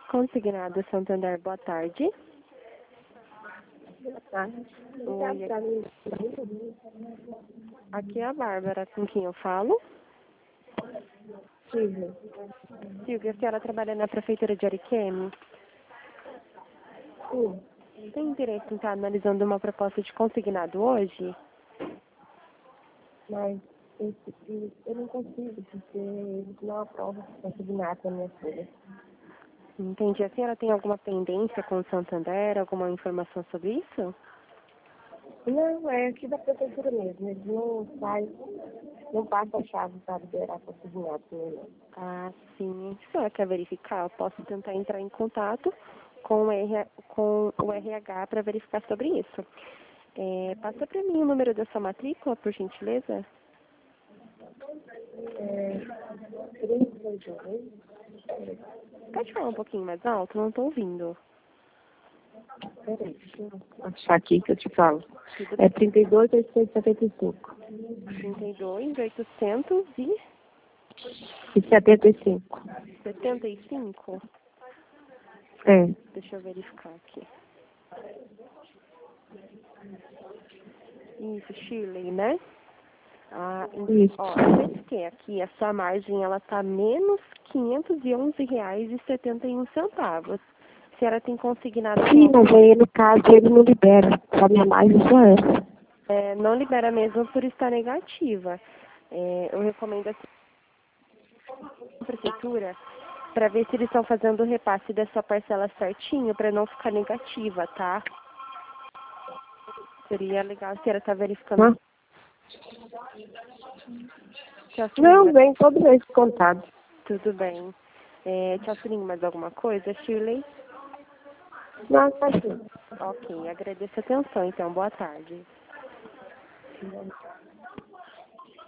Consignado Santander, boa tarde. Boa tarde. Oi, aqui é a Bárbara, com quem eu falo. Silvia. Silvia, a senhora trabalha na Prefeitura de Ariquemes? Sim. Tem interesse em estar analisando uma proposta de consignado hoje? Mas eu não consigo, porque eles não aprovam consignado na minha folha. Entendi. A senhora tem alguma pendência com o Santander, alguma informação sobre isso? Não, é aqui da prefeitura mesmo. Eles não passam a chave para liberar consignado não. Ah, sim. Se a senhora quer verificar, eu posso tentar entrar em contato com o RH para verificar sobre isso. Passa para mim o número da sua matrícula, por gentileza. 32. Pode falar um pouquinho mais alto? Não estou ouvindo. Peraí, deixa eu achar aqui que eu te falo. Tudo É bem. 32.875. 32.875. E 75. É. Deixa eu verificar aqui. Isso, Shirley, né? Isso. Ó, eu pesquei aqui, a sua margem, ela tá menos R$ 511,71. A senhora tem consignado Sim, com... mas aí no caso ele não libera. A minha margem só essa. não libera mesmo por estar negativa. Eu recomendo aqui a prefeitura para ver se eles estão fazendo o repasse dessa parcela certinho para não ficar negativa, tá? Seria legal a senhora estar verificando. Tchau, Não, Silinho. vem todo mês contado. Tudo bem. Tchau, Silinho, mais alguma coisa, Shirley? Não, tá aqui. Ok, agradeço a atenção, então. Boa tarde.